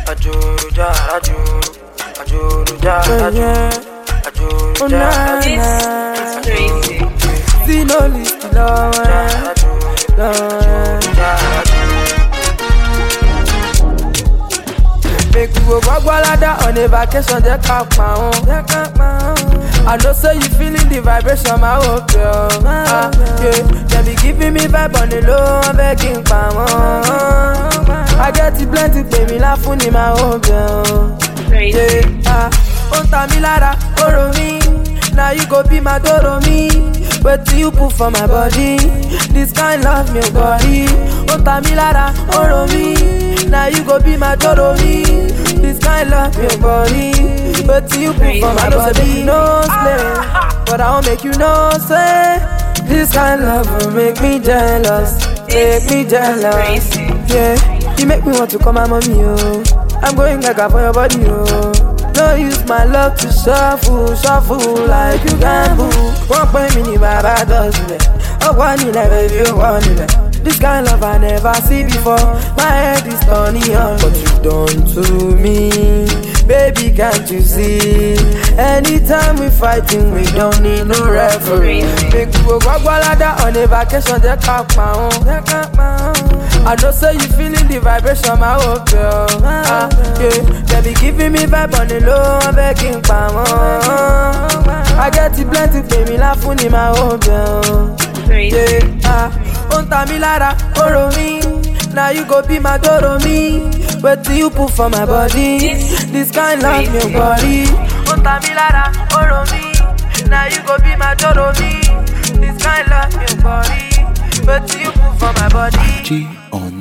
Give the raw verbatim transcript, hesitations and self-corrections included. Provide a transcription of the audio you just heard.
Ajuruja, Ajuru, Ajuruja, Ajuruja, Ajuruja, Zino list Lord, make we go Gwagwalada on a vacation, they can't pound. I know say you feeling the vibration, my old girl. Ah, yeah, they be giving me vibe on the low, I'm begging for more. I get it plenty, baby, laughing in my old girl. Yeah, ah, on Tamilara, follow me. Now you go be my Doro me. But you put for my body, this kind love me body. On Tamilara, follow me. Now you go be my Doro me. This kind love me body. But you put for my body, no slave. But I'll make you know, say this kind love will make me jealous, make me jealous. Yeah, you make me want to call my mommy, oh. I'm going gaga for your body, oh. No use my love to shuffle, shuffle like you gamble. One point me, baba does it. Oh, one in baby, oh, one in this kind of love I never see before. My head is turning on. What you done to me, baby, can't you see? Anytime we fighting, we don't need no referee. Make we go Gwagwalada on a vacation, they can't pound. I know say you feeling the vibration, my old girl. Ah, yeah, they be giving me vibe on the low, I'm begging for more. I get it plenty, baby, laughing in my old girl. Yeah, ah, on Tamilara, follow me. Now you go be my Doro me. But you put for my body, this kind love me body. On Tamilara, follow me. Now you go be my Doro me. This kind love me body. But you put for my body. G on